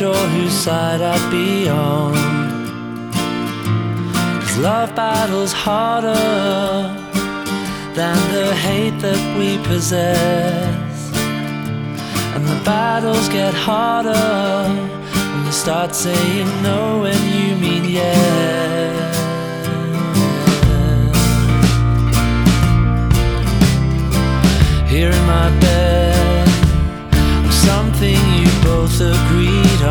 sure whose side I'd be on. 'Cause love battles harder than the hate that we possess, and the battles get harder when you start saying no when you mean yes. Here in my bed, I'm something you both agreed on.